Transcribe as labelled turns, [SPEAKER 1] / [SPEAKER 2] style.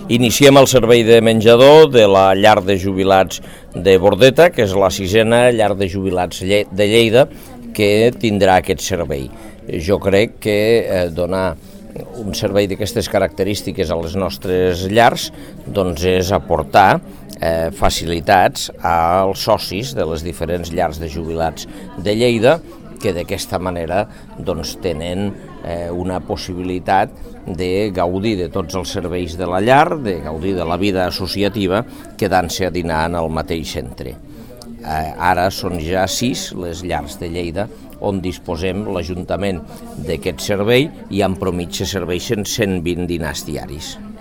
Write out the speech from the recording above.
[SPEAKER 1] Iniciem el servei de menjador de la llar de jubilats de Bordeta, que és la 6a llar de jubilats de Lleida que tindrà aquest servei. Jo crec que donar un servei d'aquestes característiques a les nostres llars doncs és aportar facilitats als socis de les diferents llars de jubilats de Lleida, que d'aquesta manera doncs, tenen una possibilitat de gaudir de tots els serveis de la llar, de gaudir de la vida associativa, quedant-se a dinar en el mateix centre. Ara són ja 6 les llars de Lleida on disposem l'Ajuntament d'aquest servei i en mitja serveixen 120 dinars diaris.